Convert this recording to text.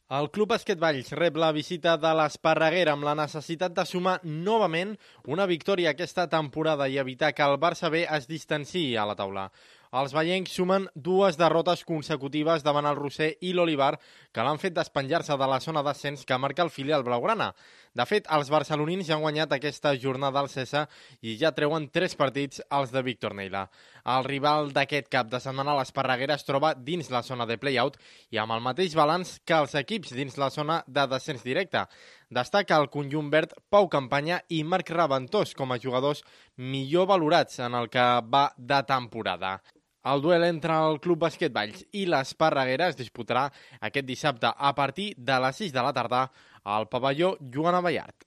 El Club Bàsquet Valls rep la visita de l'Esparreguera amb la necessitat de sumar novament una victòria aquesta temporada i evitar que el Barça B es distanciï a la taula. Els vallencs sumen dues derrotes consecutives davant el Roser i l'Olivar, que l'han fet despenjar-se de la zona d'ascens que marca el filial blaugrana. De fet, els barcelonins ja han guanyat aquesta jornada al Cesa i ja treuen 3 partits als de Víctor Neila. El rival d'aquest cap de setmana, l'Esparreguera, es troba dins la zona de play-out i amb el mateix balanç que els equips dins la zona de descens directe. Destaca el conjunt verd Pau Campanya i Marc Raventós com a jugadors millor valorats en el que va de temporada. El duel entre el Club Bàsquet Valls i l'Esparreguera es disputarà aquest dissabte a partir de les 6 de la tarda al pavelló Joan Abellart.